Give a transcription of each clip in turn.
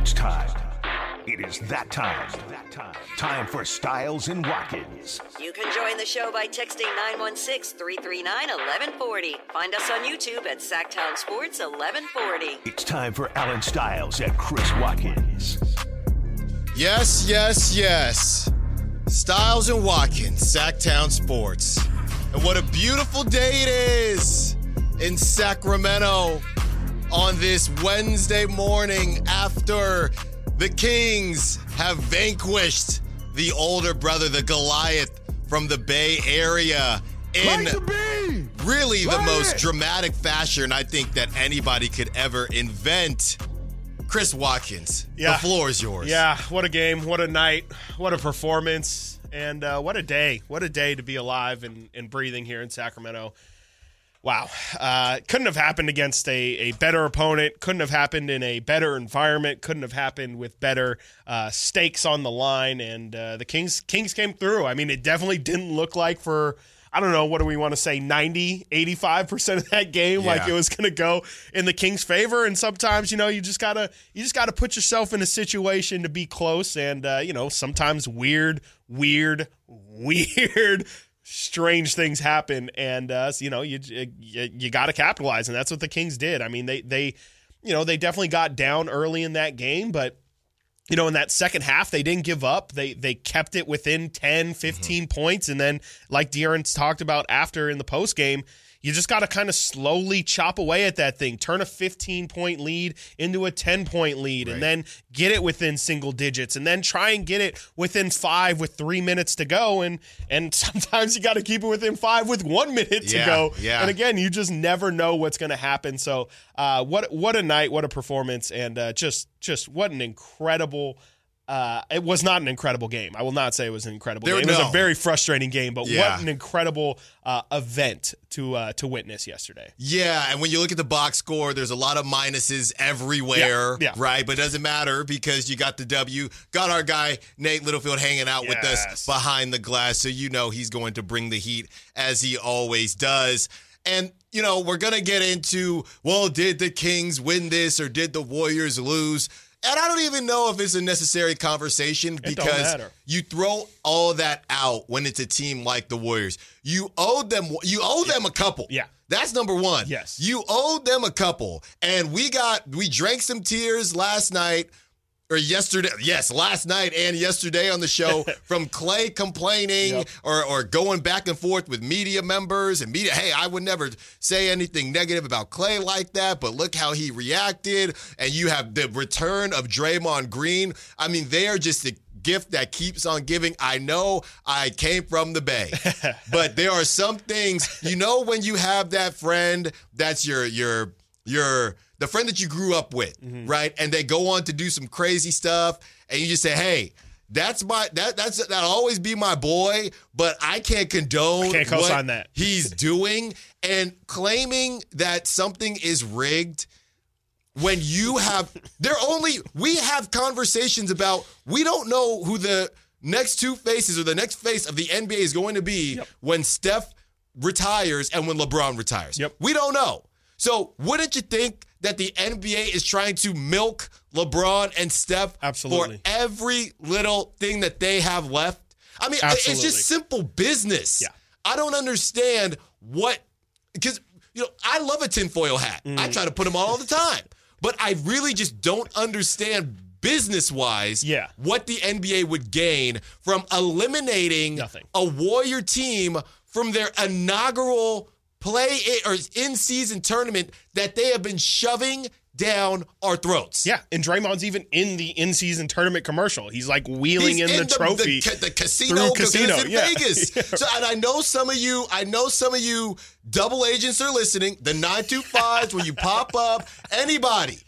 it's time. It is that time. Time for Styles and Watkins. You can join the show by texting 916-339-1140. Find us on YouTube at Sacktown Sports 1140. It's time for Alan Styles and Chris Watkins. Yes, yes, yes. Styles and Watkins, Sacktown Sports. And what a beautiful day it is in Sacramento on this Wednesday morning after the Kings have vanquished the older brother, the Goliath from the Bay Area in really the most dramatic fashion I think that anybody could ever invent. Chris Watkins, the floor is yours. Yeah, what a game, what a night, what a performance, and what a day. What a day to be alive and breathing here in Sacramento. Wow. Couldn't have happened against a better opponent, couldn't have happened in a better environment, couldn't have happened with better stakes on the line, and the Kings came through. I mean, it definitely didn't look like for, I don't know, what do we want to say, 90, 85% of that game, like it was going to go in the Kings' favor. And sometimes, you just gotta put yourself in a situation to be close. And, sometimes weird, strange things happen. And, you got to capitalize. And that's what the Kings did. I mean, they definitely got down early in that game, but in that second half, they didn't give up. They kept it within 10, 15 points. And then, like De'Aaron talked about after in the postgame, you just got to kind of slowly chop away at that thing, turn a 15-point lead into a 10-point lead, and then get it within single digits, and then try and get it within 5 with 3 minutes to go. And sometimes you got to keep it within 5 with 1 minute to go. Yeah. And again, you just never know what's going to happen. So what a night, what a performance, and just what an incredible it was not an incredible game. I will not say it was an incredible game. It was a very frustrating game, but what an incredible event to witness yesterday. Yeah, and when you look at the box score, there's a lot of minuses everywhere, right? But it doesn't matter because you got the W. Got our guy, Nate Littlefield, hanging out with us behind the glass, so he's going to bring the heat as he always does. And, we're going to get into, did the Kings win this or did the Warriors lose? And I don't even know if it's a necessary conversation because you throw all that out when it's a team like the Warriors. You owe them a couple. Yeah. That's number one. Yes. You owed them a couple. And we drank some tears last night. Or yesterday, last night and yesterday on the show from Clay complaining or going back and forth with media members and media. Hey, I would never say anything negative about Clay like that, but look how he reacted. And you have the return of Draymond Green. I mean, they are just a gift that keeps on giving. I know I came from the Bay, but there are some things, when you have that friend that's the friend that you grew up with, right? And they go on to do some crazy stuff, and you just say, "Hey, that'll always be my boy, but I can't condone what he's doing." And claiming that something is rigged when we have conversations about we don't know who the next two faces or the next face of the NBA is going to be when Steph retires and when LeBron retires. We don't know. So wouldn't you think that the NBA is trying to milk LeBron and Steph for every little thing that they have left? I mean, it's just simple business. Yeah. I don't understand because I love a tinfoil hat. I try to put them on all the time. But I really just don't understand business-wise what the NBA would gain from eliminating a Warrior team from their inaugural in-season tournament that they have been shoving down our throats. Yeah, and Draymond's even in the in-season tournament commercial. He's like wheeling in the trophy. The casino in Vegas. So, and I know some of you double agents are listening. The 925s, when you pop up, anybody,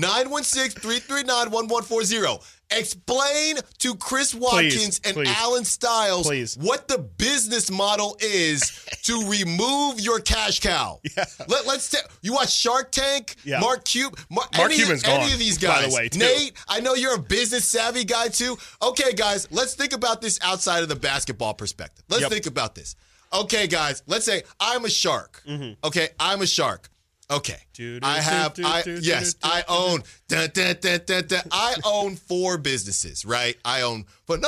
916-339-1140. Explain to Chris Watkins and Alan Styles what the business model is to remove your cash cow. Yeah. You watch Shark Tank, Mark Cuban. Cuban's gone, any of these guys. By the way, too. Nate, I know you're a business savvy guy too. Okay, guys, let's think about this outside of the basketball perspective. Let's think about this. Okay, guys, let's say I'm a shark. Okay, I'm a shark. Okay. I own. I own 4 businesses, right? I own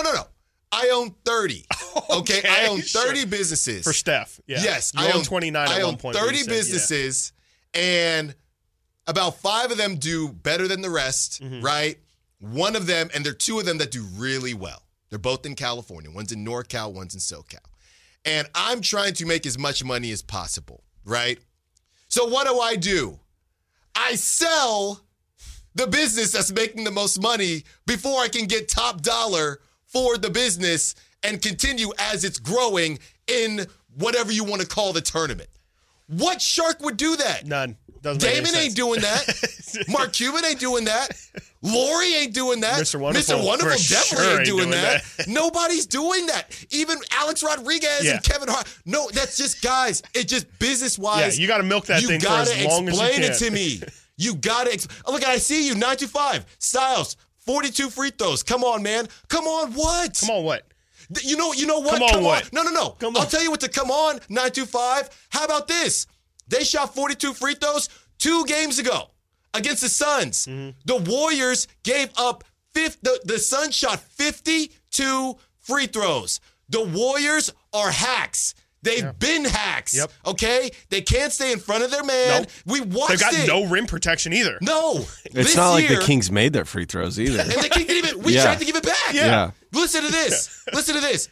30. Okay, I own 30 businesses. For Steph, yeah. Yes, I own 29 at one point. I own 30 businesses, and about 5 of them do better than the rest, right? One of them, and there are 2 of them that do really well. They're both in California. One's in NorCal, one's in SoCal. And I'm trying to make as much money as possible, right? So what do? I sell the business that's making the most money before I can get top dollar for the business and continue as it's growing in whatever you want to call the tournament. What shark would do that? None. Damon ain't doing that. Mark Cuban ain't doing that. Lori ain't doing that. Mr. Wonderful definitely ain't doing that. Nobody's doing that. Even Alex Rodriguez and Kevin Hart. No, that's just guys. It's just business-wise. Yeah, you got to milk that thing for as long as you can. You got to explain it to me. You got to. Look, I see you. 925 Styles. 42 free throws. Come on, man. Come on, what? Come on, what? You know what? Come on, what? No. Come on. I'll tell you what to come on, 925. How about this? They shot 42 free throws 2 games ago against the Suns. The Warriors gave up the Suns shot 52 free throws. The Warriors are hacks. They've been hacks. Yep. Okay? They can't stay in front of their man. Nope. We watched it. They've got no rim protection either. No. It's not like the Kings made their free throws either. And the Kings didn't even. We tried to give it back. Yeah. Listen to this.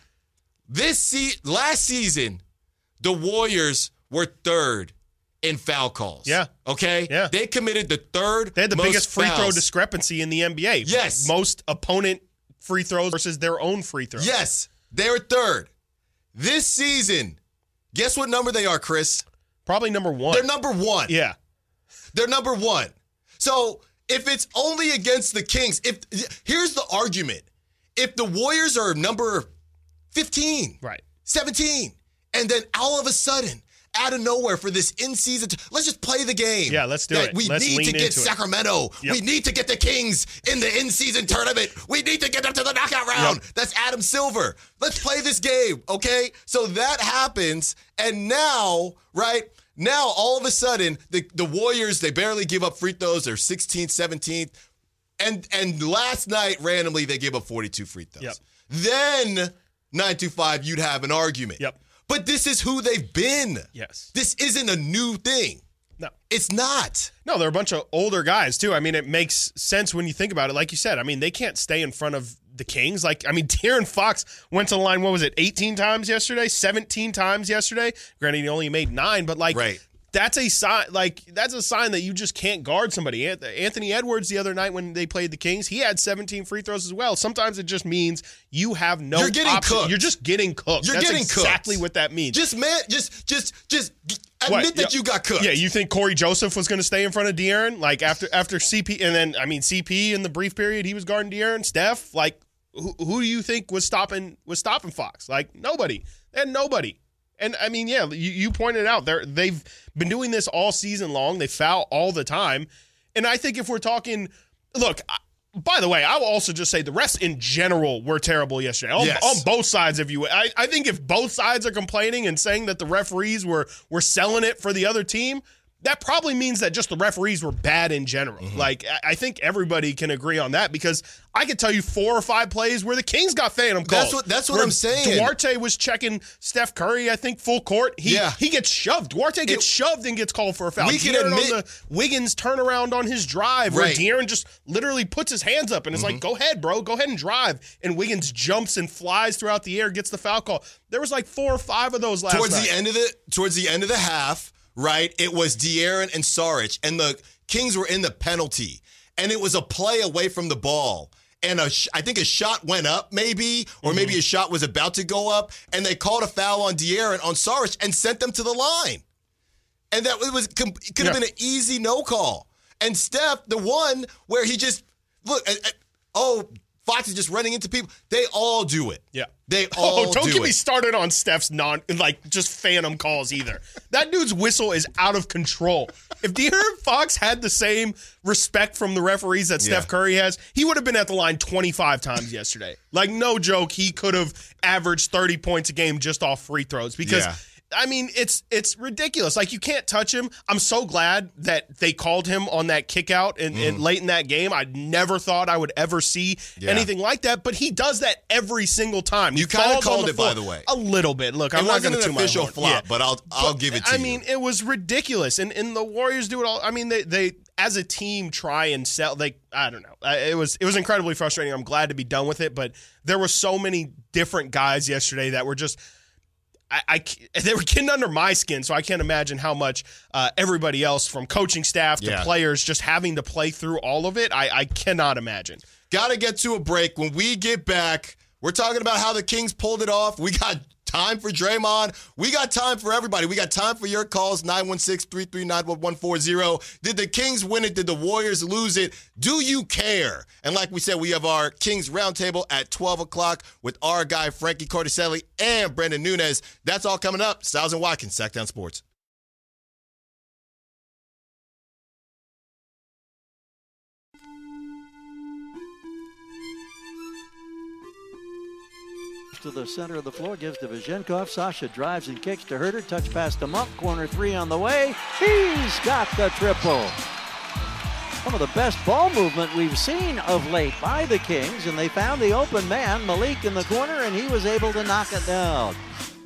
Last season, the Warriors were 3rd in foul calls. Yeah. Okay? Yeah. They committed the 3rd They had the most biggest free throw fouls. discrepancy in the NBA. Yes. Most opponent free throws versus their own free throws. Yes. They were 3rd. This season, guess what number they are, Chris? Probably number 1. They're number 1. Yeah. They're number 1. So if it's only against the Kings, here's the argument. If the Warriors are number 15, Right. 17, and then all of a sudden, out of nowhere for this in-season, let's just play the game. Yeah, let's do it. We Let's need lean to get into it. Sacramento. Yep. We need to get the Kings in the in-season tournament. We need to get them to the knockout round. Yep. That's Adam Silver. Let's play this game, okay? So that happens, and now, right, now all of a sudden, the Warriors, they barely give up free throws. They're 16th, 17th. And last night, randomly, they gave up 42 free throws. Yep. Then, 925, you'd have an argument. Yep. But this is who they've been. Yes. This isn't a new thing. No. It's not. No, they're a bunch of older guys, too. I mean, it makes sense when you think about it. Like you said, I mean, they can't stay in front of the Kings. Like, I mean, De'Aaron Fox went to the line, 18 times yesterday? 17 times yesterday? Granted, he only made 9, but, like, right. That's a sign. That's a sign that you just can't guard somebody. Anthony Edwards the other night when they played the Kings, he had 17 free throws as well. Sometimes it just means you have no. You're getting option. cooked. You're just getting cooked. You're That's getting exactly cooked. what that means. Just admit that you got cooked. Yeah, you think Corey Joseph was going to stay in front of De'Aaron like after CP, and then I mean CP in the brief period he was guarding De'Aaron. Steph, like who do you think was stopping Fox? Like nobody. They had nobody. And, I mean, yeah, you pointed out, they've been doing this all season long. They foul all the time. And I think if we're talking – look, by the way, I will also just say the refs in general were terrible yesterday. On both sides, if you would. I think if both sides are complaining and saying that the referees were selling it for the other team, that probably means that just the referees were bad in general. Mm-hmm. Like, I think everybody can agree on that because I could tell you 4 or 5 plays where the Kings got phantom calls. That's what I'm saying. Duarte was checking Steph Curry, I think, full court. He gets shoved. Duarte gets shoved and gets called for a foul. We can De'Aaron admit, on the Wiggins turnaround on his drive where right. De'Aaron just literally puts his hands up and is like, go ahead, bro. Go ahead and drive. And Wiggins jumps and flies throughout the air, gets the foul call. There was like 4 or 5 of those last night. Towards the end of the half, right, it was De'Aaron and Saric, and the Kings were in the penalty, and it was a play away from the ball, and I think a shot went up maybe, or maybe a shot was about to go up, and they called a foul on De'Aaron on Saric and sent them to the line. And that could have been an easy no call. And Steph, the one where he just, Fox is just running into people. They all do it. Yeah. They all do it. Don't get me started on Steph's just phantom calls either. That dude's whistle is out of control. If De'Aaron Fox had the same respect from the referees that Steph Curry has, he would have been at the line 25 times yesterday. Like, no joke, he could have averaged 30 points a game just off free throws because I mean, it's ridiculous. Like, you can't touch him. I'm so glad that they called him on that kick out and late in that game. I never thought I would ever see anything like that, but he does that every single time. You kind of called it, by the way. A little bit. Look, I'm not going to an official flop, but I'll give it to you. I mean, it was ridiculous. And the Warriors do it all. I mean, they as a team try and sell. I don't know. It was incredibly frustrating. I'm glad to be done with it, but there were so many different guys yesterday that were just they were getting under my skin, so I can't imagine how much everybody else, from coaching staff to players, just having to play through all of it. I cannot imagine. Got to get to a break. When we get back, we're talking about how the Kings pulled it off. We got time for Draymond. We got time for everybody. We got time for your calls, 916-339-1140. Did the Kings win it? Did the Warriors lose it? Do you care? And like we said, we have our Kings Roundtable at 12 o'clock with our guy, Frankie Corticelli, and Brendan Nunez. That's all coming up. Styles and Watkins, Sacktown Sports. To the center of the floor, gives to Vizhenkov. Sasha drives and kicks to Herter. Touch pass to Monk. Corner three on the way. He's got the triple. Some of the best ball movement we've seen of late by the Kings, and they found the open man, Malik, in the corner, and he was able to knock it down.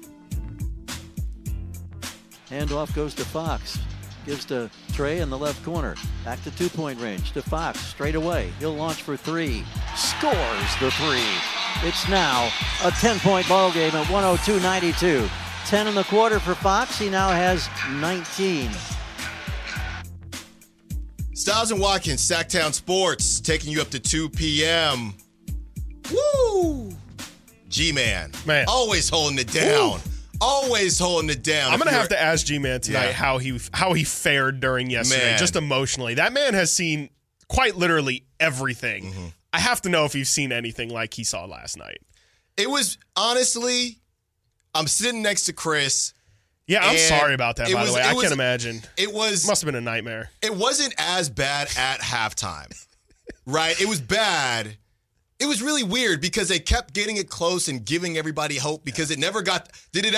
Handoff goes to Fox. Gives to Trey in the left corner. Back to two-point range to Fox. Straight away. He'll launch for three. Scores the three. It's now a 10-point ball game at 102-92. 10 in the quarter for Fox. He now has 19. Styles and Watkins, Sacktown Sports, taking you up to 2 p.m. Woo! G-Man. Man. Always holding it down. Woo. Always holding it down. I'm going to have to ask G-Man tonight how he fared during yesterday, just emotionally. That man has seen quite literally everything. Mm-hmm. I have to know if you've seen anything like he saw last night. It was, honestly, I'm sitting next to Chris. Yeah, I'm sorry about that, by the way. I can't imagine. Must have been a nightmare. It wasn't as bad at halftime, right? It was bad. It was really weird because they kept getting it close and giving everybody hope because it never got – in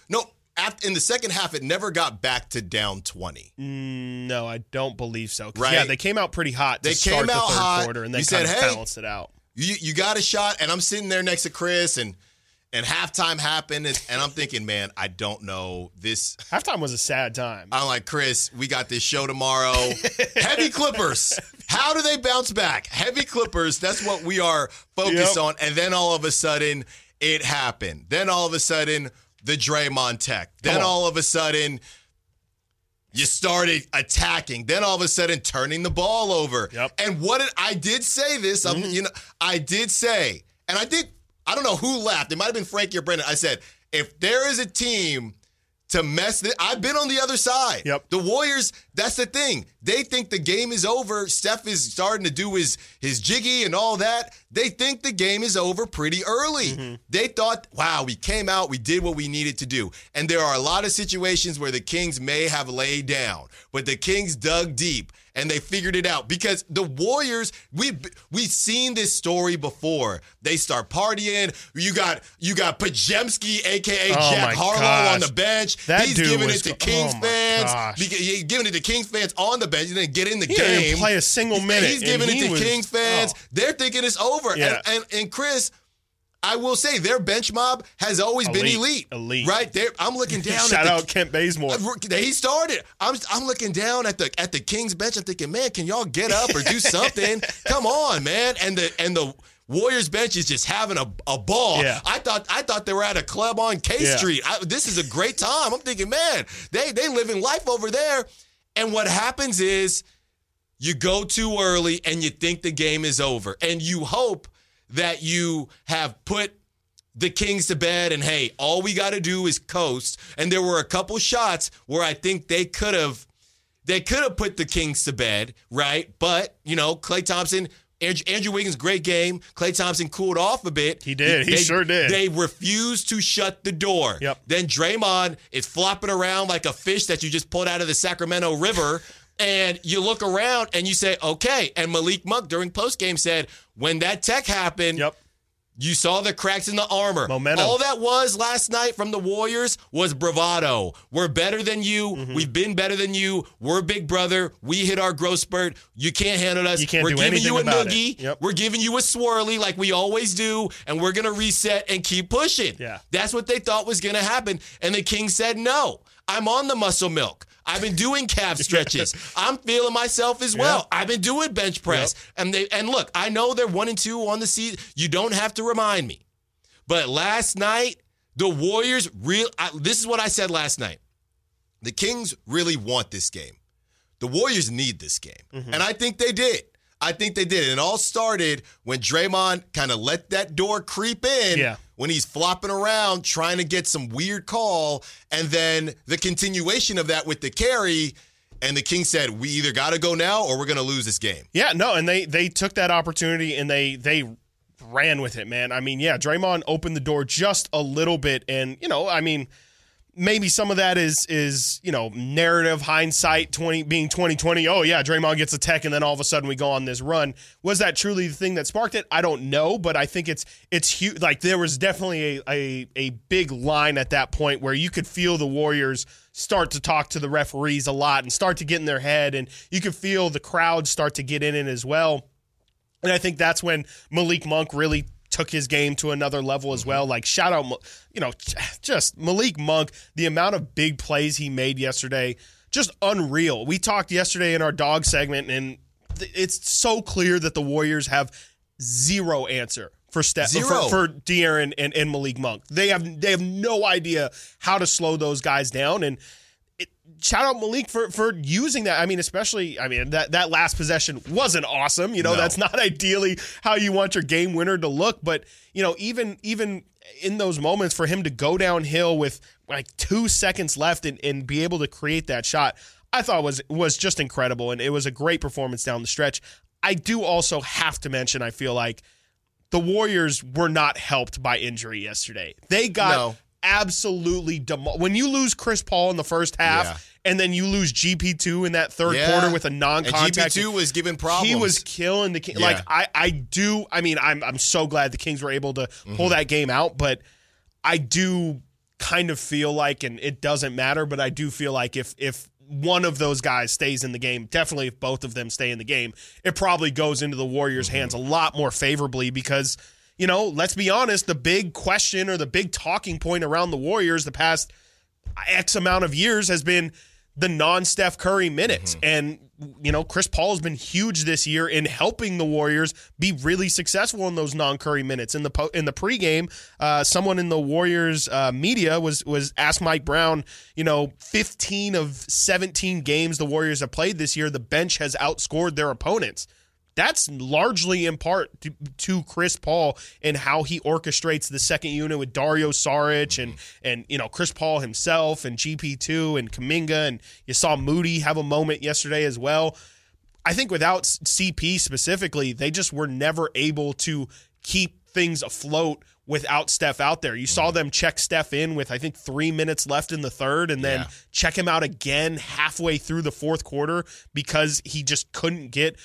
the second half, it never got back to down 20. No, I don't believe so. Right? Yeah, they came out pretty hot to start the third quarter and then kind of balanced it out. You got a shot, and I'm sitting there next to Chris, and halftime happened, and I'm thinking, man, I don't know this. Halftime was a sad time. I'm like, Chris, we got this show tomorrow. Heavy Clippers. How do they bounce back? Heavy Clippers, that's what we are focused on. And then all of a sudden, it happened. Then all of a sudden, the Draymond tech. Then all of a sudden, you started attacking. Then all of a sudden, turning the ball over. Yep. And I did say this. I did say, and I don't know who laughed. It might have been Frankie or Brendan. I said, if there is a team to mess this, I've been on the other side. Yep. The Warriors, that's the thing. They think the game is over. Steph is starting to do his jiggy and all that. They think the game is over pretty early. Mm-hmm. They thought, wow, we came out, we did what we needed to do. And there are a lot of situations where the Kings may have laid down, but the Kings dug deep. And they figured it out because the Warriors, we've seen this story before. They start partying. You got Pajemski, a.k.a. Jack Harlow, on the bench. He's giving it to Kings fans. He's giving it to Kings fans on the bench. He didn't get in the game. He didn't play a single minute. He's giving it to Kings fans. They're thinking it's over. Yeah. And Chris, I will say their bench mob has always been elite. Right there, I'm looking down. Shout out Kent Bazemore. He started. I'm looking down at the Kings bench. I'm thinking, man, can y'all get up or do something? Come on, man. And the Warriors bench is just having a ball. Yeah. I thought they were at a club on K Street. This is a great time. I'm thinking, man, they living life over there. And what happens is you go too early and you think the game is over, and you hope that you have put the Kings to bed and, hey, all we got to do is coast. And there were a couple shots where I think they could have put the Kings to bed, right? But, Klay Thompson, Andrew Wiggins, great game. Klay Thompson cooled off a bit. He did. He sure did. They refused to shut the door. Yep. Then Draymond is flopping around like a fish that you just pulled out of the Sacramento River. And you look around and you say, okay. And Malik Monk during postgame said, when that tech happened, You saw the cracks in the armor. Momentum. All that was last night from the Warriors was bravado. We're better than you. Mm-hmm. We've been better than you. We're big brother. We hit our growth spurt. You can't handle us. You can't We're do giving you a anything about noogie. it. Yep. We're giving you a swirly like we always do, and we're going to reset and keep pushing. Yeah. That's what they thought was going to happen, and the Kings said no. I'm on the muscle milk. I've been doing calf stretches. I'm feeling myself as well. Yep. I've been doing bench press. Yep. And look, I know they're 1-2 on the season. You don't have to remind me. But last night, the Warriors this is what I said last night. The Kings really want this game. The Warriors need this game. Mm-hmm. And I think they did. And it all started when Draymond kind of let that door creep in when he's flopping around trying to get some weird call. And then the continuation of that with the carry. And the Kings said, we either got to go now or we're going to lose this game. Yeah, no, and they took that opportunity and they ran with it, man. I mean, yeah, Draymond opened the door just a little bit. And, maybe some of that is narrative hindsight being 2020. Oh yeah, Draymond gets a tech and then all of a sudden we go on this run. Was that truly the thing that sparked it? I don't know, but I think it's huge. Like there was definitely a big line at that point where you could feel the Warriors start to talk to the referees a lot and start to get in their head, and you could feel the crowd start to get in it as well. And I think that's when Malik Monk really took his game to another level as well. Like, shout out, just Malik Monk, the amount of big plays he made yesterday, just unreal. We talked yesterday in our dog segment, and it's so clear that the Warriors have zero answer for De'Aaron and Malik Monk. They have no idea how to slow those guys down, and shout out Malik for using that. I mean, especially, that last possession wasn't awesome. No. That's not ideally how you want your game winner to look. But, even in those moments for him to go downhill with like 2 seconds left and be able to create that shot, I thought was just incredible. And it was a great performance down the stretch. I do also have to mention, I feel like the Warriors were not helped by injury yesterday. They got absolutely when you lose Chris Paul in the first half and then you lose GP2 in that third quarter with a non-contact. And GP2 was giving problems. He was killing the Kings. Like I'm so glad the Kings were able to pull that game out, but I do kind of feel like, and it doesn't matter, but I do feel like if one of those guys stays in the game, definitely if both of them stay in the game, it probably goes into the Warriors' hands a lot more favorably because let's be honest, the big question or the big talking point around the Warriors the past X amount of years has been the non-Steph Curry minutes. And, Chris Paul has been huge this year in helping the Warriors be really successful in those non-Curry minutes. In the pregame, someone in the Warriors media was asked Mike Brown, 15 of 17 games the Warriors have played this year, the bench has outscored their opponents. That's largely in part to Chris Paul and how he orchestrates the second unit with Dario Saric and Chris Paul himself and GP2 and Kuminga, and you saw Moody have a moment yesterday as well. I think without CP specifically, they just were never able to keep things afloat without Steph out there. You saw them check Steph in with, I think, 3 minutes left in the third and then check him out again halfway through the fourth quarter because he just couldn't get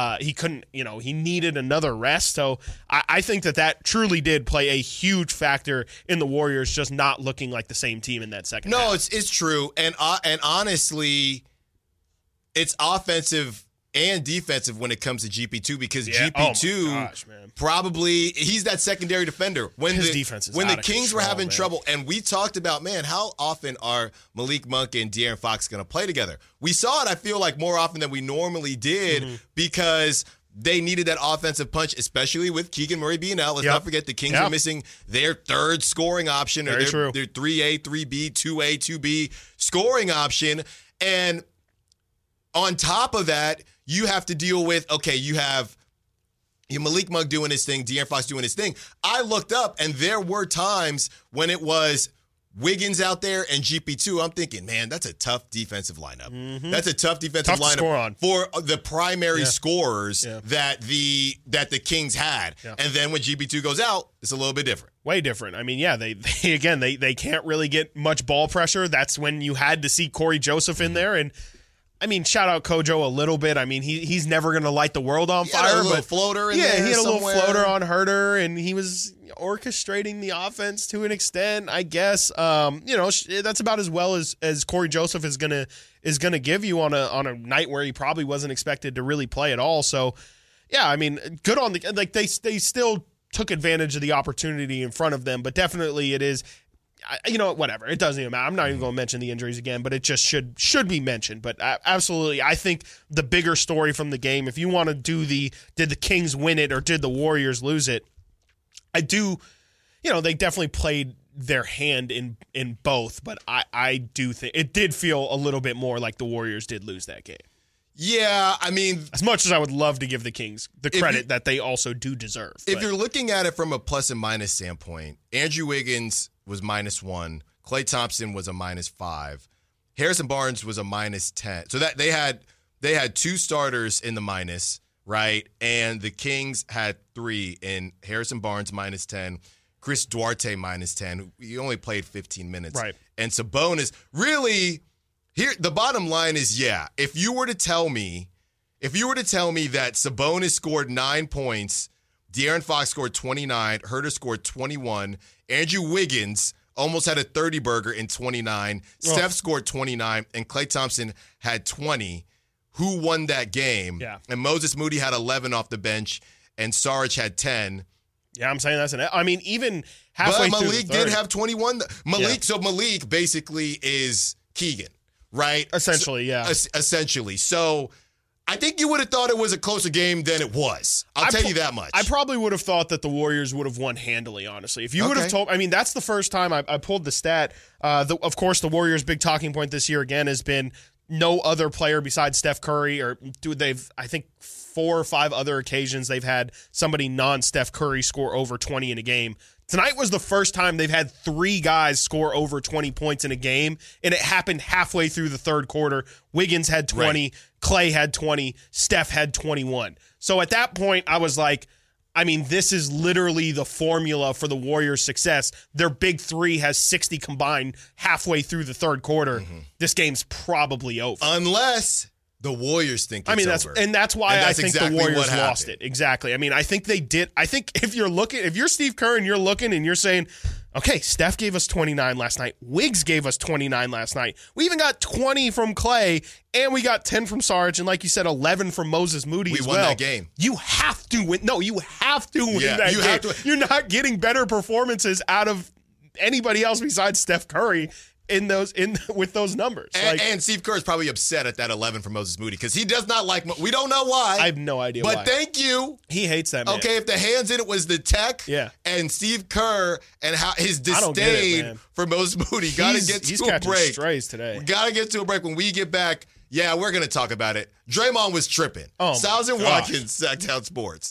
he needed another rest. So I think that truly did play a huge factor in the Warriors just not looking like the same team in that second half. No, it's true. And honestly, it's offensive and defensive when it comes to GP2 because GP2 probably he's that secondary defender. When his defense is when out the of Kings control, were having man. trouble, and we talked about, man, how often are Malik Monk and De'Aaron Fox going to play together? We saw it, I feel like, more often than we normally did because they needed that offensive punch, especially with Keegan Murray being out. Let's not forget the Kings are missing their third scoring option, or their 3A, 3B, 2A, 2B scoring option. And on top of that, you have to deal with, you have Malik Monk doing his thing, De'Aaron Fox doing his thing. I looked up, and there were times when it was Wiggins out there and GP2. I'm thinking, man, that's a tough defensive lineup. That's a tough defensive lineup for the primary scorers that the Kings had. And then when GP2 goes out, it's a little bit different. Way different. I mean, they can't really get much ball pressure. That's when you had to see Corey Joseph in there, and I mean, shout out Kojo a little bit. I mean, he's never going to light the world on fire. He had a little but floater in there he had somewhere. a little floater on Herter, and he was orchestrating the offense to an extent, I guess. That's about as well as Corey Joseph is gonna give you on a night where he probably wasn't expected to really play at all. So, yeah, I mean, good on they still took advantage of the opportunity in front of them, but definitely it is. Whatever. It doesn't even matter. I'm not even going to mention the injuries again, but it just should be mentioned. But absolutely, I think the bigger story from the game, if you want to do did the Kings win it or did the Warriors lose it? I do, they definitely played their hand in both, but I do think it did feel a little bit more like the Warriors did lose that game. Yeah, I mean, as much as I would love to give the Kings the credit that they also do deserve. If you're looking at it from a plus and minus standpoint, Andrew Wiggins was -1, Klay Thompson was a -5, Harrison Barnes was a -10. So that they had 2 starters in the minus, right? And the Kings had 3 in Harrison Barnes -10, Chris Duarte -10. He only played 15 minutes, right? And Sabonis really. Here, the bottom line is, if you were to tell me that Sabonis scored 9 points, De'Aaron Fox scored 29, Herter scored 21, Andrew Wiggins almost had a 30-burger in 29, Steph scored 29, and Klay Thompson had 20, who won that game? Yeah. And Moses Moody had 11 off the bench, and Saric had 10. Yeah, I'm saying even halfway but through Malik the third, did have 21. So Malik basically is Keegan. Right? Essentially, yeah. Essentially. So I think you would have thought it was a closer game than it was. I'll tell you that much. I probably would have thought that the Warriors would have won handily, honestly. If you would have told, that's the first time I pulled the stat. Of course, the Warriors' big talking point this year again has been no other player besides Steph Curry, I think 4 or 5 other occasions they've had somebody non-Steph Curry score over 20 in a game. Tonight was the first time they've had 3 guys score over 20 points in a game, and it happened halfway through the third quarter. Wiggins had 20, right. Klay had 20, Steph had 21. So at that point, I was like, this is literally the formula for the Warriors' success. Their big 3 has 60 combined halfway through the third quarter. Mm-hmm. This game's probably over. Unless the Warriors think it's over. That's why I think the Warriors lost it. Exactly. I think they did. I think if you're Steve Kerr and you're looking and you're saying, okay, Steph gave us 29 last night. Wiggs gave us 29 last night. We even got 20 from Klay, and we got 10 from Sarge, and like you said, 11 from Moses Moody as well. We won that game. You have to win. No, you have to win that game. You're not getting better performances out of anybody else besides Steph Curry with those numbers. And Steve Kerr is probably upset at that 11 from Moses Moody because he does not like. We don't know why. I have no idea why. But thank you. He hates that man. Okay, if the hands in it was the tech, and Steve Kerr and how his disdain for Moses Moody. Got to get to a break. He's strays today. Got to get to a break. When we get back, we're going to talk about it. Draymond was tripping. Styles and Watkins, Sacktown Sports.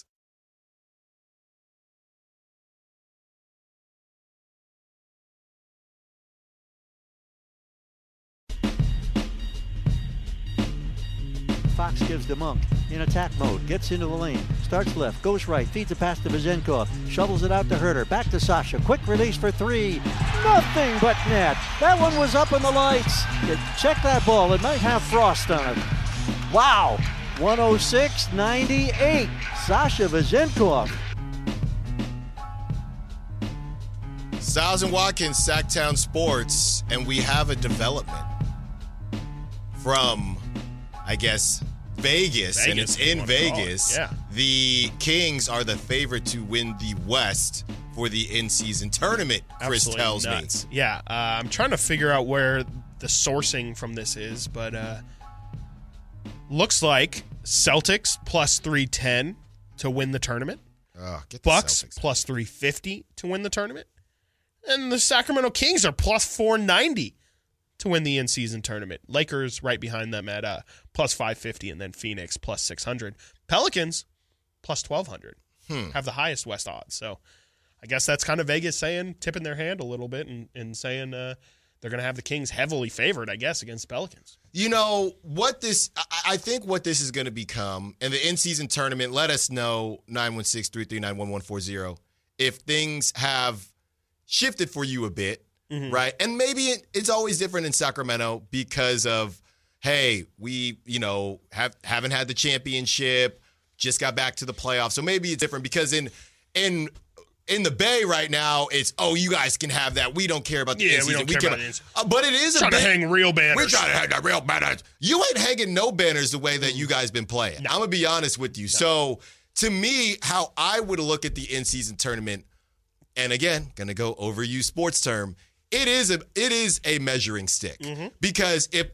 Fox gives to Monk in attack mode, gets into the lane, starts left, goes right, feeds a pass to Vezenkov, shovels it out to Herter, back to Sasha, quick release for 3, nothing but net. That one was up in the lights. Check that ball, it might have frost on it. Wow, 106-98, Sasha Vezenkov. Styles and Watkins, Sacktown Sports, and we have a development from, I guess, Vegas, and it's in Vegas. Yeah. The Kings are the favorite to win the West for the in-season tournament, Chris tells me. Yeah, I'm trying to figure out where the sourcing from this is, but looks like Celtics plus 310 to win the tournament. Bucks plus 350 to win the tournament. And the Sacramento Kings are plus 490 to win the in-season tournament. Lakers right behind them at plus 550, and then Phoenix plus 600. Pelicans plus 1,200 have the highest West odds. So I guess that's kind of Vegas tipping their hand a little bit and saying they're going to have the Kings heavily favored, I guess, against Pelicans. You know, I think what this is going to become, in the in-season tournament, let us know, 916-339-1140, if things have shifted for you a bit. Mm-hmm. Right. And maybe it's always different in Sacramento because of hey, we, haven't had the championship, just got back to the playoffs. So maybe it's different because in the Bay right now, it's, you guys can have that. We don't care about the we don't care about it. But it is trying to hang real banners. We're trying to hang the real banners. You ain't hanging no banners the way that you guys been playing. No. I'm going to be honest with you. No. So, to me, how I would look at the in-season tournament, and again, going to go overused sports term, it is a measuring stick. Mm-hmm. Because if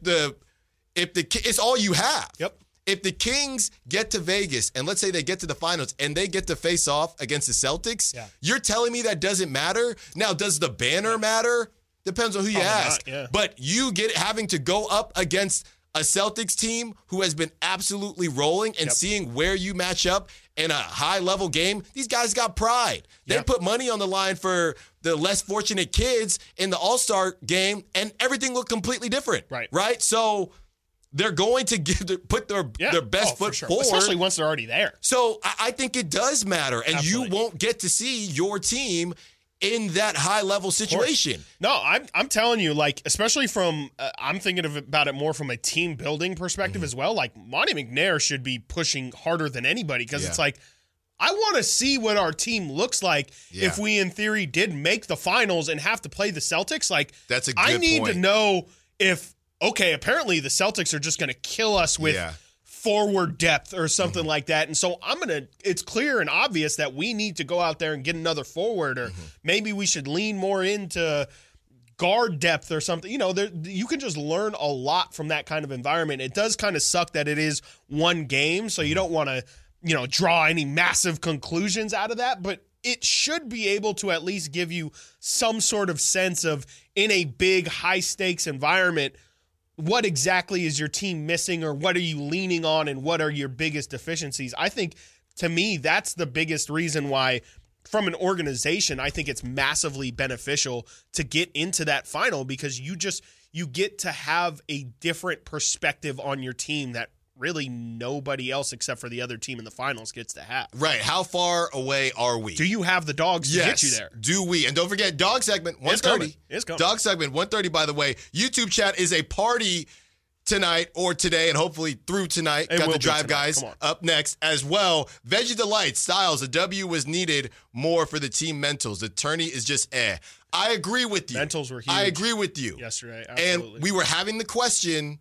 it's all you have. Yep. If the Kings get to Vegas, and let's say they get to the finals, and they get to face off against the Celtics, you're telling me that doesn't matter? Now, does the banner matter? Depends on who you ask. Not, yeah. But you having to go up against a Celtics team who has been absolutely rolling and seeing where you match up in a high-level game, these guys got pride. They put money on the line for the less fortunate kids in the All-Star game, and everything looked completely different. Right? So they're going to put their best foot forward. Especially once they're already there. So I think it does matter. And Absolutely. You won't get to see your team in that high-level situation. No, I'm telling you, especially from I'm thinking about it more from a team-building perspective as well. Monty McNair should be pushing harder than anybody because it's I want to see what our team looks like if we, in theory, did make the finals and have to play the Celtics. That's a good I need point. to know if – okay, apparently the Celtics are just going to kill us with forward depth or something like that. And so it's clear and obvious that we need to go out there and get another forward, or maybe we should lean more into guard depth or something. You can just learn a lot from that kind of environment. It does kind of suck that it is one game, so you don't want to, draw any massive conclusions out of that, but it should be able to at least give you some sort of sense of, in a big, high-stakes environment, what exactly is your team missing, or what are you leaning on, and what are your biggest deficiencies? I think, to me, that's the biggest reason why, from an organization, I think it's massively beneficial to get into that final, because you get to have a different perspective on your team that really nobody else except for the other team in the finals gets to have. Right. How far away are we? Do you have the dogs to get you there? Do we? And don't forget, dog segment 1:30. It's coming. Dog segment 1:30, by the way. YouTube chat is a party tonight or today, and hopefully through tonight. Got the Drive Guys up next as well. Veggie Delight, Styles, a W was needed more for the team mentals. The tourney is just I agree with you. Mentals were huge. I agree with you. Yesterday, absolutely. And we were having the question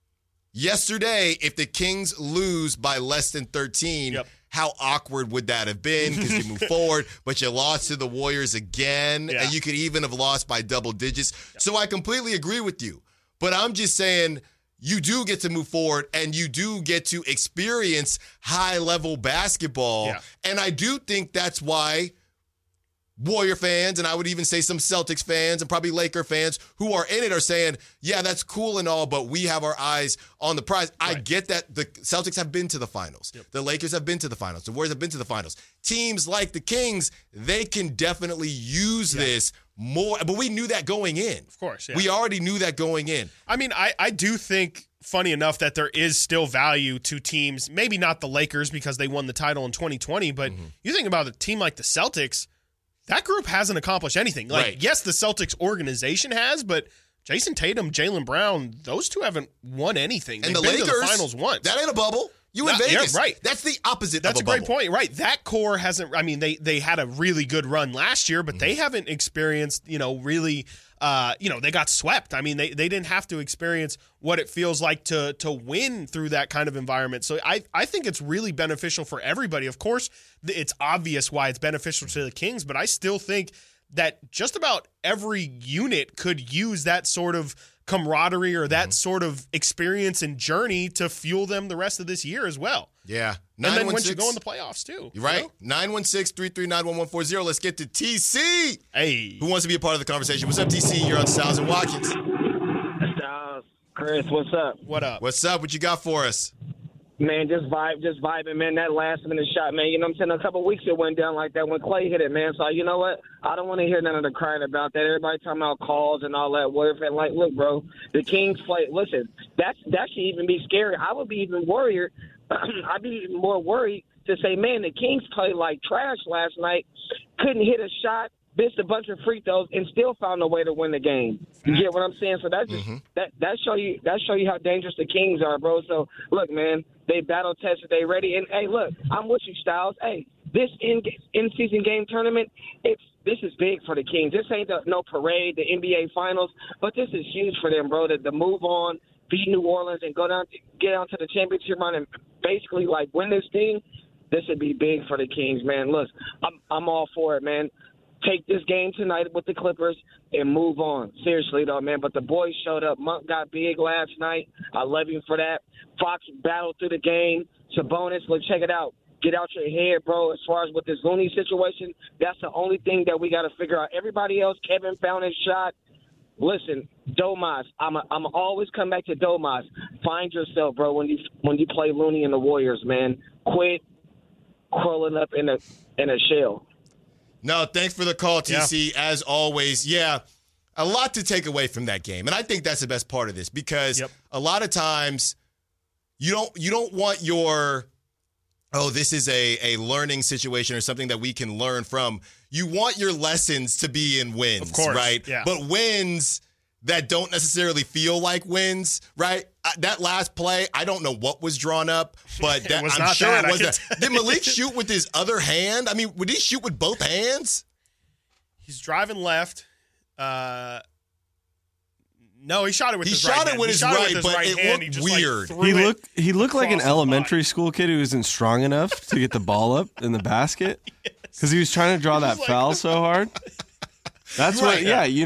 yesterday, if the Kings lose by less than 13, how awkward would that have been? Because you move forward, but you lost to the Warriors again, and you could even have lost by double digits. So I completely agree with you. But I'm just saying, you do get to move forward, and you do get to experience high-level basketball. Yeah. And I do think that's why Warrior fans, and I would even say some Celtics fans and probably Laker fans who are in it are saying, yeah, that's cool and all, but we have our eyes on the prize. Right. I get that the Celtics have been to the finals. Yep. The Lakers have been to the finals. The Warriors have been to the finals. Teams like the Kings, they can definitely use this more. But we knew that going in. Of course, We already knew that going in. I mean, I do think, funny enough, that there is still value to teams, maybe not the Lakers because they won the title in 2020, but you think about a team like the Celtics, that group hasn't accomplished anything. Yes, the Celtics organization has, but Jason Tatum, Jaylen Brown, those two haven't won anything. And They've the been Lakers, to the finals once. That ain't a bubble. You in Vegas. Yeah, right. That's the opposite That's of a bubble. That's a great point. Right. That core hasn't, they had a really good run last year, but they haven't experienced, really, they got swept. I mean, they didn't have to experience what it feels like to win through that kind of environment. So I think it's really beneficial for everybody. Of course, it's obvious why it's beneficial to the Kings, but I still think that just about every unit could use that sort of camaraderie or that sort of experience and journey to fuel them the rest of this year as well. Yeah. And then once you go in the playoffs too. Right. 916-339-1140. Let's get to TC. Hey. Who wants to be a part of the conversation? What's up, TC? You're on Styles and Watkins. Styles. Chris, what's up? What up? What's up? What you got for us? Man, just vibing, man. That last minute shot, man. You know what I'm saying? A couple of weeks it went down like that when Clay hit it, man. So, you know what? I don't want to hear none of the crying about that. Everybody talking about calls and all that. Whatever. Like, look, bro, the Kings play. Listen, that should even be scary. I would be even worried. I'd be even more worried to say, man, the Kings played like trash last night. Couldn't hit a shot. missed a bunch of free throws and still found a way to win the game. You get what I'm saying? So that's just that show you how dangerous the Kings are, bro. So look, man, they battle tested, they ready, and hey, look, I'm with you, Styles. Hey, this in-season game tournament, this is big for the Kings. This ain't no parade, the NBA Finals, but this is huge for them, bro. To move on, beat New Orleans, and get down to the championship run and basically like win this thing. This would be big for the Kings, man. Look, I'm all for it, man. Take this game tonight with the Clippers and move on. Seriously, though, man. But the boys showed up. Monk got big last night. I love him for that. Fox battled through the game. Sabonis, look, check it out. Get out your head, bro. As far as with this Looney situation, that's the only thing that we got to figure out. Everybody else, Kevin found his shot. Listen, Domas, I'm always come back to Domas. Find yourself, bro, when you play Looney and the Warriors, man. Quit curling up in a shell. No, thanks for the call, TC. Yeah. As always, yeah, a lot to take away from that game, and I think that's the best part of this because a lot of times you don't want your this is a learning situation or something that we can learn from. You want your lessons to be in wins, of course, right? Yeah. But wins that don't necessarily feel like wins, right? That last play, I don't know what was drawn up, but I'm sure it was that. Did Malik shoot with his other hand? I mean, would he shoot with both hands? He's driving left. No, he shot it with his right hand. He shot it with his right, but it looked weird. He looked like an elementary school kid who wasn't strong enough to get the ball up in the basket because he was trying to draw that foul so hard. That's right.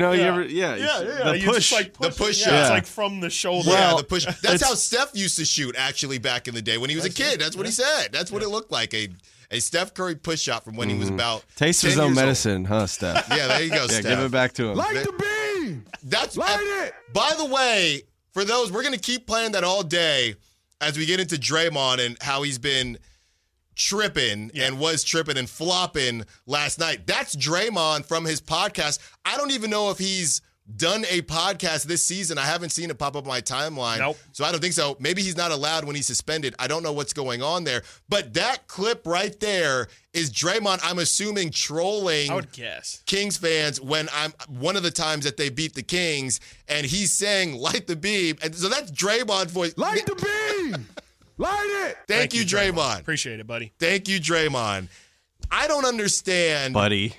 The push. The push shot. It's like from the shoulder. Well, the push. That's how Steph used to shoot, actually, back in the day when he was a kid. That's what he said. That's what it looked like. A Steph Curry push shot from when he was about Taste 10 his own years medicine, old. huh, Steph? Yeah, there you go, Steph. Give it back to him. Light the beam! Light it! By the way, for those, we're going to keep playing that all day as we get into Draymond and how he's been tripping and was tripping and flopping last night. That's Draymond from his podcast. I don't even know if he's done a podcast this season. I haven't seen it pop up on my timeline. Nope. So I don't think so. Maybe he's not allowed when he's suspended. I don't know what's going on there. But that clip right there is Draymond, I'm assuming, trolling I would guess Kings fans when one of the times that they beat the Kings, and he's saying, light the beam. And so that's Draymond's voice. Light the beam! Light it! Thank you, Draymond. Appreciate it, buddy. Thank you, Draymond. I don't understand. Buddy.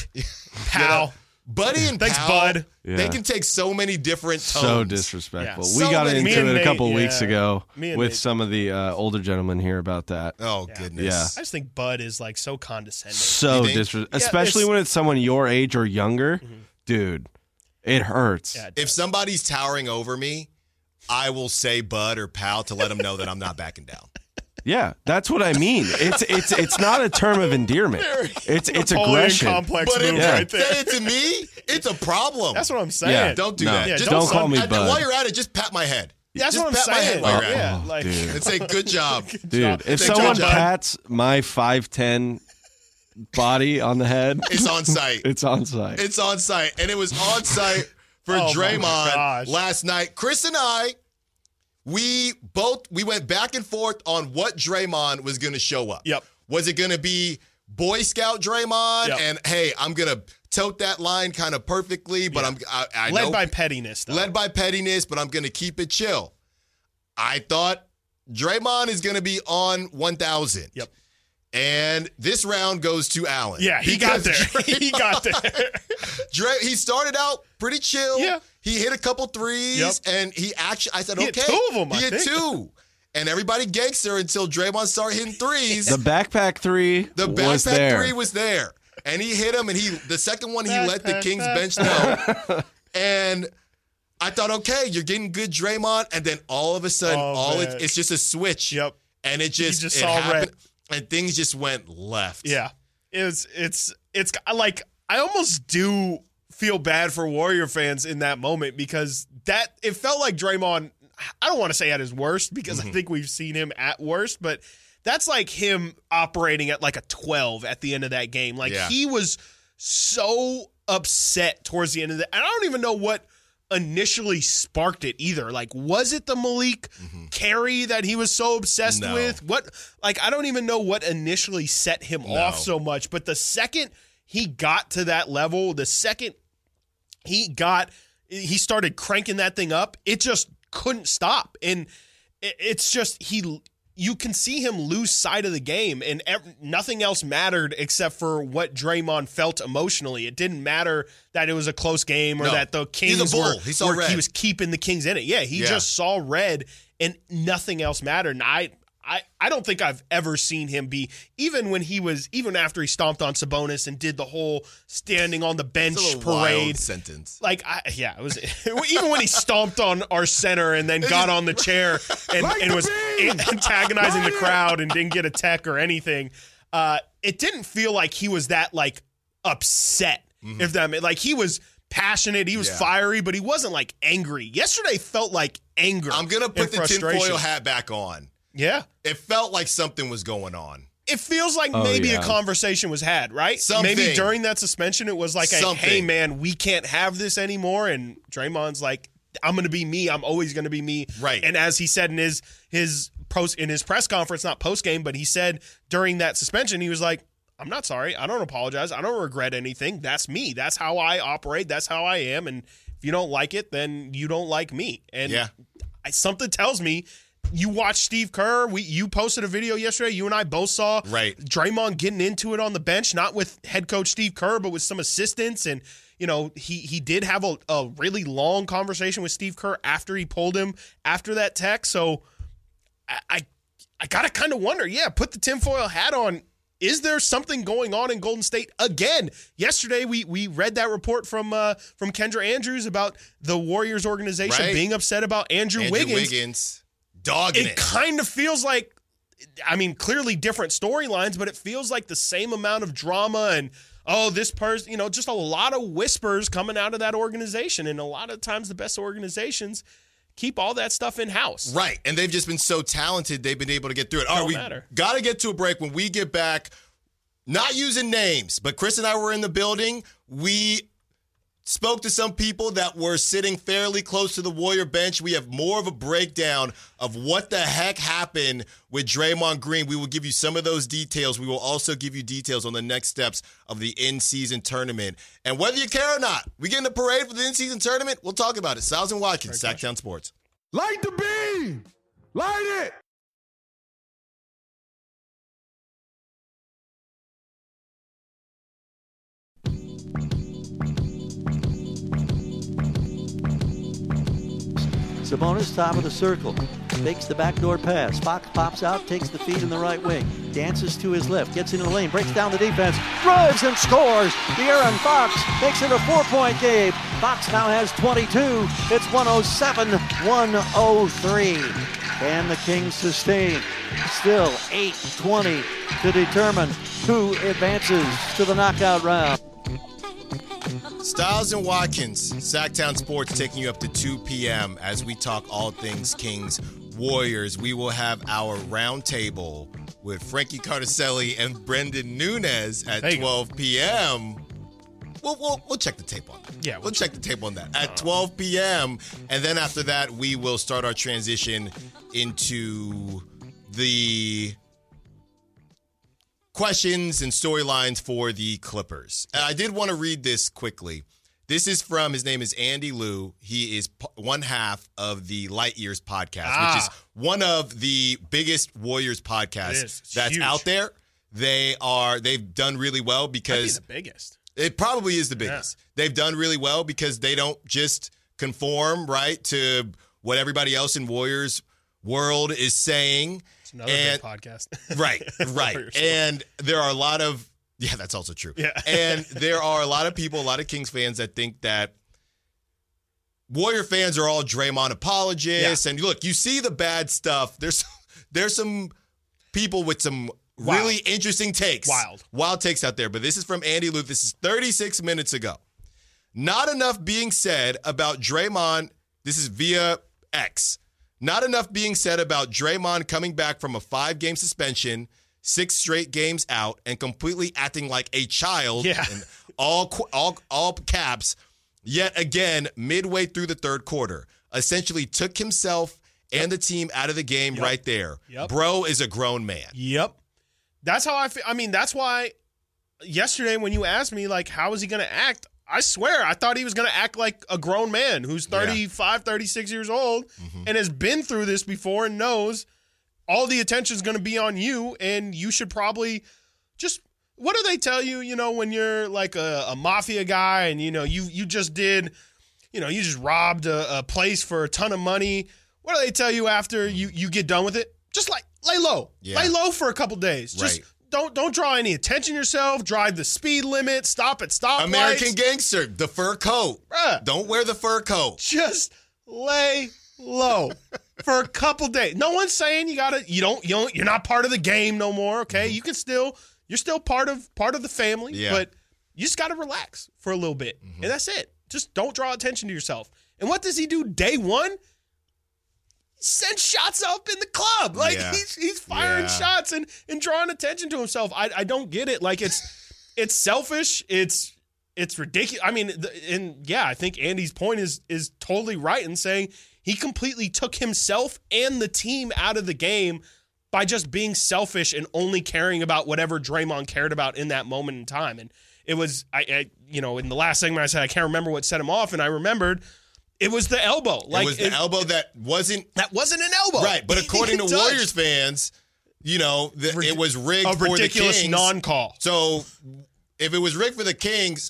Pal. Buddy and Thanks, pal, bud. They can take so many different tones. So disrespectful. Yeah. We So got many- into it a couple weeks ago Me and with Nate. some of the older gentlemen here about that. Oh, goodness. Yeah. I just think Bud is like so condescending. So You think? disrespectful. Especially when it's someone your age or younger. Dude, it hurts. Yeah, If somebody's towering over me, I will say bud or pal to let them know that I'm not backing down. Yeah, that's what I mean. It's not a term of endearment. It's Napoleon aggression. complex But if move you right there. say it to me, it's a problem. That's what I'm saying. Yeah. Don't do No. that. Yeah, Just don't call me and bud. while you're at it, just pat my head. That's just what I'm pat my head saying. while you're at Yeah, it. like dude. And say good job. Dude, if Thank someone you, John. pats my 5'10" body on the head, It's on site. it's on site. It's on site. And it was on site for Oh, my Draymond gosh. last night. Chris and I, we went back and forth on what Draymond was going to show up. Yep. Was it going to be Boy Scout Draymond? Yep. And, hey, I'm going to tote that line kind of perfectly, but I led know, by pettiness, though. led by pettiness, but I'm going to keep it chill. I thought Draymond is going to be on 1,000. Yep. And this round goes to Allen. Yeah, he got there. He got there. He started out pretty chill. Yeah. He hit a couple threes, Yep. and I said, He okay. hit 2 of them, He I hit think. 2. And everybody gangster until Draymond started hitting threes. The backpack three The was backpack there. 3 was there. And he hit him, and the second one, he let the Backpack, Kings bench know. And I thought, okay, you're getting good Draymond. And then all of a sudden, man. it's just a switch. Yep. And it just just saw red. And things just went left. Yeah. It's like I almost do feel bad for Warrior fans in that moment because it felt like Draymond, I don't want to say at his worst because I think we've seen him at worst, but that's like him operating at like a 12 at the end of that game. Like he was so upset towards the end of that. And I don't even know what initially sparked it either. Like, was it the Malik carry that he was so obsessed No. with? I don't even know what initially set him off so much. But the second he got to that level, the second he started cranking that thing up, it just couldn't stop. And it's just you can see him lose sight of the game, and nothing else mattered except for what Draymond felt emotionally. It didn't matter that it was a close game or that the Kings he was keeping the Kings in it. Yeah, he just saw red, and nothing else mattered. And I don't think I've ever seen him be, even after he stomped on Sabonis and did the whole standing on the bench parade. Wild sentence. It was even when he stomped on our center and then got on the chair and was antagonizing the crowd and didn't get a tech or anything. It didn't feel like he was that upset. If that he was passionate, he was fiery, but he wasn't angry. Yesterday felt like anger. I'm gonna put the tinfoil hat back on. Yeah. It felt like something was going on. It feels like maybe a conversation was had, right? Maybe during that suspension, it was hey, man, we can't have this anymore. And Draymond's like, I'm going to be me. I'm always going to be me. Right. And as he said in his press conference, not post game, but he said during that suspension, he was like, I'm not sorry. I don't apologize. I don't regret anything. That's me. That's how I operate. That's how I am. And if you don't like it, then you don't like me. And something tells me, you watched Steve Kerr. You posted a video yesterday. You and I both saw Draymond getting into it on the bench, not with head coach Steve Kerr, but with some assistants. And, he did have a really long conversation with Steve Kerr after he pulled him after that tech. So I got to kind of wonder, put the tinfoil hat on. Is there something going on in Golden State again? Yesterday, we read that report from Kendra Andrews about the Warriors organization being upset about Andrew Wiggins. Dogging it kind of feels like, clearly different storylines, but it feels like the same amount of drama and, this person, just a lot of whispers coming out of that organization. And a lot of times the best organizations keep all that stuff in-house. Right, and they've just been so talented, they've been able to get through it. All right, we got to get to a break. When we get back, not using names, but Chris and I were in the building. We spoke to some people that were sitting fairly close to the Warrior bench. We have more of a breakdown of what the heck happened with Draymond Green. We will give you some of those details. We will also give you details on the next steps of the in-season tournament. And whether you care or not, we get in the parade for the in-season tournament, we'll talk about it. Stiles and Watkins, Sacktown Sports. Light the beam! Light it! Sabonis, top of the circle, fakes the backdoor pass. Fox pops out, takes the feed in the right wing, dances to his left, gets into the lane, breaks down the defense, drives and scores. De'Aaron Fox makes it a 4-point game. Fox now has 22. It's 107-103. Can the Kings sustain? Still 8:20 to determine who advances to the knockout round. Stiles and Watkins, Sacktown Sports, taking you up to 2 p.m. as we talk all things Kings Warriors. We will have our roundtable with Frankie Cardicelli and Brendan Nunez at 12 p.m. We'll check the tape on that. Yeah, we'll check the tape on that at 12 p.m. And then after that, we will start our transition into the questions and storylines for the Clippers. And I did want to read this quickly. This is from, his name is Andy Liu. He is one half of the Light Years podcast, which is one of the biggest Warriors podcasts that's huge out there. They've done really well because the biggest. It probably is the biggest. Yeah. They've done really well because they don't just conform, right, to what everybody else in Warriors world is saying. It's another big podcast. Right. And there are a lot of, that's also true. Yeah. And there are a lot of people, a lot of Kings fans that think that Warrior fans are all Draymond apologists. Yeah. And look, you see the bad stuff. There's some people with some really interesting takes. Wild takes out there. But this is from Andy Liu. This is 36 minutes ago. Not enough being said about Draymond. This is via X. Not enough being said about Draymond coming back from a 5-game suspension, 6 straight games out, and completely acting like a child. Yeah. And all caps. Yet again, midway through the third quarter, essentially took himself and the team out of the game right there. Yep. Bro is a grown man. Yep. That's how I feel. I mean, that's why yesterday when you asked me, like, how is he going to act? I swear, I thought he was going to act like a grown man who's 35, 36 years old and has been through this before and knows all the attention is going to be on you, and you should probably just – what do they tell you, when you're like a mafia guy and, you just did – you just robbed a place for a ton of money. What do they tell you after you get done with it? Just lay low. Yeah. Lay low for a couple days. Just don't draw any attention to yourself. Drive the speed limit. Stop at stoplights. American Gangster, the fur coat. Bruh, don't wear the fur coat. Just lay low for a couple days. No one's saying you're not part of the game no more. Okay, you can you're still part of the family, but you just got to relax for a little bit, and that's it. Just don't draw attention to yourself. And what does he do day one? Send shots up in the club. Like he's firing shots and drawing attention to himself. I don't get it. Like it's selfish. It's ridiculous. I mean, I think Andy's point is totally right in saying he completely took himself and the team out of the game by just being selfish and only caring about whatever Draymond cared about in that moment in time. And it was, in the last segment I said I can't remember what set him off, and I remembered. It was the elbow. Like it was the elbow that wasn't an elbow. Right, but according to Warriors fans, it was rigged for the Kings. Ridiculous non-call. So if it was rigged for the Kings,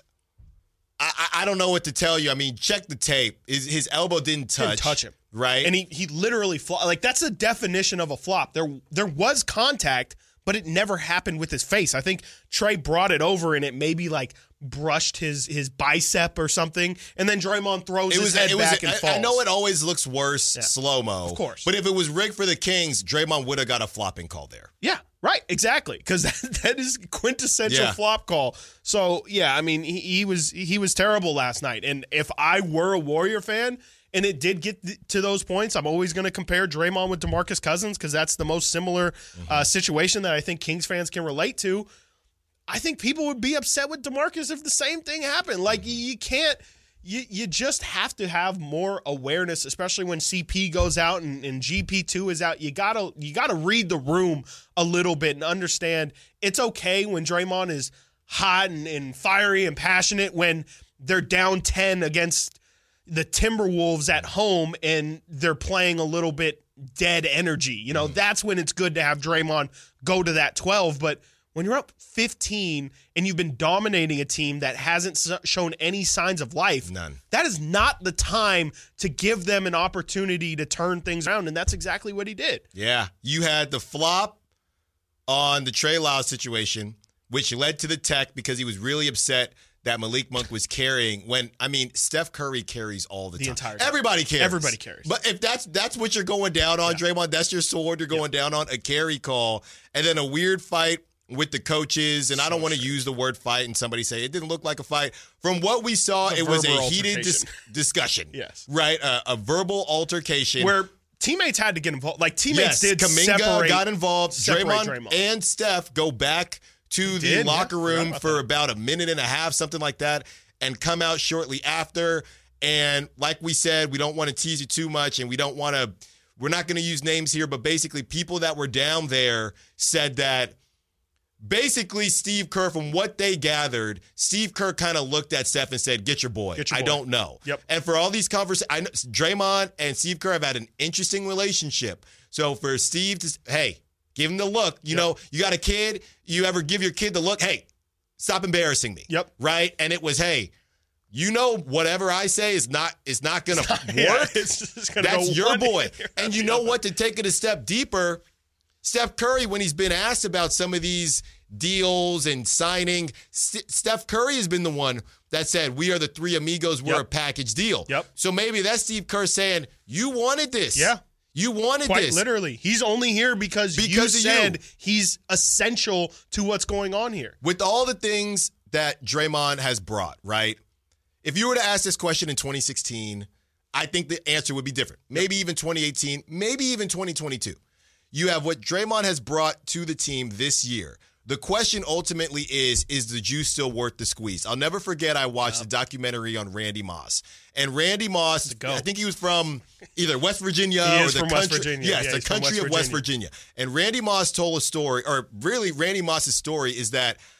I don't know what to tell you. I mean, check the tape. His elbow didn't touch him. Right? And he literally flopped. Like, that's the definition of a flop. There was contact, but it never happened with his face. I think Trey brought it over and it maybe like brushed his bicep or something, and then Draymond throws his head back and falls. I know it always looks worse slow-mo. Of course. But if it was rigged for the Kings, Draymond would have got a flopping call there. Yeah, right, exactly, because that is quintessential flop call. So, I mean, he was terrible last night, and if I were a Warrior fan and it did get to those points, I'm always going to compare Draymond with DeMarcus Cousins because that's the most similar situation that I think Kings fans can relate to. I think people would be upset with DeMarcus if the same thing happened. Like, you can't – you just have to have more awareness, especially when CP goes out and GP2 is out. You gotta read the room a little bit and understand it's okay when Draymond is hot and fiery and passionate when they're down 10 against the Timberwolves at home and they're playing a little bit dead energy. That's when it's good to have Draymond go to that 12, but – when you're up 15 and you've been dominating a team that hasn't shown any signs of life, that is not the time to give them an opportunity to turn things around, and that's exactly what he did. Yeah. You had the flop on the Trey Lyles situation, which led to the tech because he was really upset that Malik Monk was carrying Steph Curry carries all the time. Entire time. Everybody carries. Everybody carries. But if that's what you're going down on, Draymond, that's your sword you're going down on, a carry call, and then a weird fight with the coaches, and I don't want to use the word fight, and somebody say it didn't look like a fight. From what we saw, it was a heated discussion. Yes. Right? A verbal altercation. Where teammates had to get involved. Like, teammates did Kuminga got involved. Draymond and Steph go back to the locker room for about a minute and a half, something like that, and come out shortly after. And like we said, we don't want to tease you too much, and we're not going to use names here, but basically people that were down there said that basically, Steve Kerr, from what they gathered, Steve Kerr kind of looked at Steph and said, get your boy. I don't know. Yep. And for all these conversations, Draymond and Steve Kerr have had an interesting relationship. So for Steve to, hey, give him the look. You know, you got a kid, you ever give your kid the look, hey, stop embarrassing me. Yep. Right? And it was, hey, whatever I say is not going to work. It's just gonna That's go your boy. And you know what? To take it a step deeper, Steph Curry, when he's been asked about some of these deals and signing, Steph Curry has been the one that said, we are the three amigos, we're a package deal. Yep. So maybe that's Steve Kerr saying, you wanted this. Yeah. You wanted Quite this. literally. He's only here because you said he's essential to what's going on here. With all the things that Draymond has brought, right? If you were to ask this question in 2016, I think the answer would be different. Maybe even 2018, maybe even 2022. You have what Draymond has brought to the team this year. The question ultimately is the juice still worth the squeeze? I'll never forget I watched a documentary on Randy Moss. And Randy Moss, I think he was from either West Virginia or the country. West Virginia. Yes, the country of West Virginia. And Randy Moss told a story, or really Randy Moss's story is that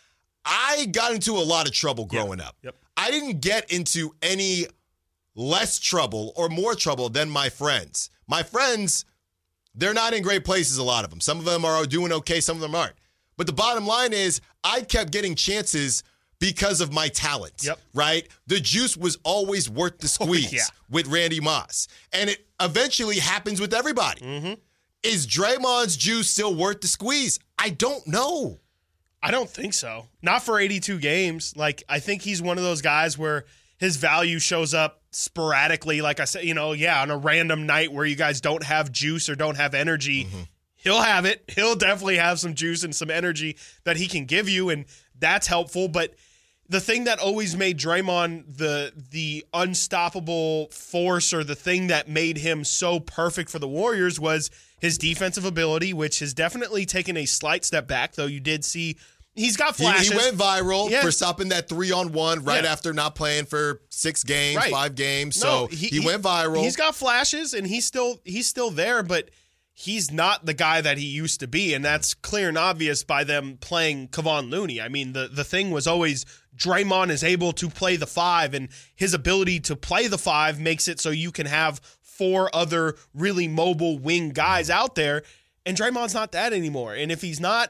I got into a lot of trouble growing up. Yep. I didn't get into any less trouble or more trouble than my friends. My friends, they're not in great places, a lot of them. Some of them are doing okay, some of them aren't. But the bottom line is I kept getting chances because of my talent, right? The juice was always worth the squeeze with Randy Moss. And it eventually happens with everybody. Mm-hmm. Is Draymond's juice still worth the squeeze? I don't know. I don't think so. Not for 82 games. Like, I think he's one of those guys where his value shows up sporadically. Like I said, on a random night where you guys don't have juice or don't have energy. He'll have it. He'll definitely have some juice and some energy that he can give you, and that's helpful. But the thing that always made Draymond the unstoppable force, or the thing that made him so perfect for the Warriors, was his defensive ability, which has definitely taken a slight step back, though you did see he's got flashes. He went viral for stopping that 3-on-1 right after not playing for 6 games, 5 games. So he went viral. He's got flashes, and he's still there, but he's not the guy that he used to be, and that's clear and obvious by them playing Kevon Looney. I mean, the thing was always Draymond is able to play the 5, and his ability to play the 5 makes it so you can have 4 other really mobile wing guys out there, and Draymond's not that anymore. And if he's not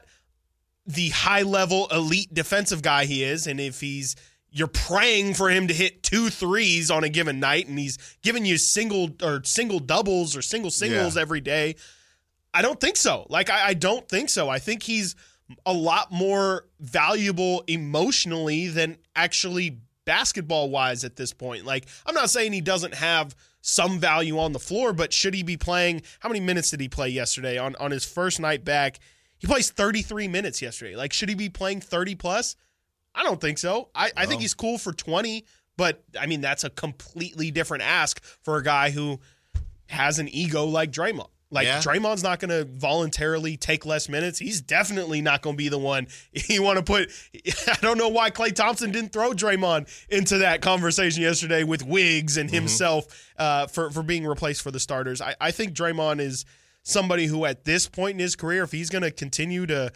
the high-level elite defensive guy he is, and if you're praying for him to hit 2 threes on a given night, and he's giving you single doubles or single singles every day, I don't think so. I don't think so. I think he's a lot more valuable emotionally than actually basketball-wise at this point. I'm not saying he doesn't have some value on the floor, but should he be playing? How many minutes did he play yesterday on his first night back? He plays 33 minutes yesterday. Should he be playing 30-plus? I don't think so. I think he's cool for 20, but, I mean, that's a completely different ask for a guy who has an ego like Draymond. Draymond's not going to voluntarily take less minutes. He's definitely not going to be the one you want to put. I don't know why Klay Thompson didn't throw Draymond into that conversation yesterday with Wiggs and himself for being replaced for the starters. I think Draymond is somebody who at this point in his career, if he's going to continue to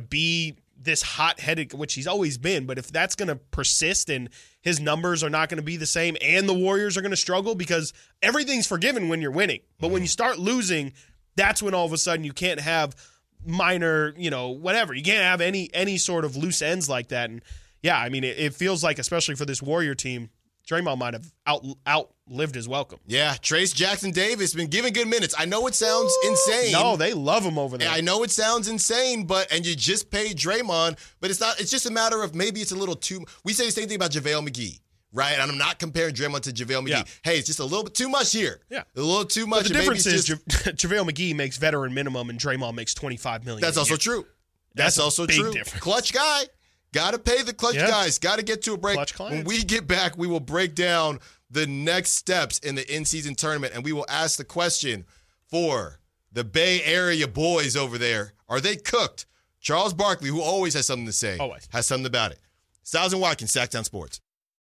be this hot-headed, which he's always been, but if that's going to persist and his numbers are not going to be the same and the Warriors are going to struggle, because everything's forgiven when you're winning. But when you start losing, that's when all of a sudden you can't have minor, whatever. You can't have any sort of loose ends like that. And yeah, I mean, it feels like, especially for this Warrior team, Draymond might have outlived his welcome. Yeah, Trace Jackson-Davis been giving good minutes. I know it sounds insane. No, they love him over there. I know it sounds insane, and you just paid Draymond, but it's not. It's just a matter of maybe it's a little too. We say the same thing about JaVale McGee, right? And I'm not comparing Draymond to JaVale McGee. Yeah. Hey, it's just a little bit too much here. Yeah, a little too much. But the difference is JaVale McGee makes veteran minimum, and Draymond makes $25 million. That's also true. That's also true. Difference. Clutch guy. Got to pay the clutch guys. Got to get to a break. When we get back, we will break down the next steps in the in-season tournament, and we will ask the question for the Bay Area boys over there. Are they cooked? Charles Barkley, who always has something to say, has something about it. Styles and Watkins, Sacktown Sports.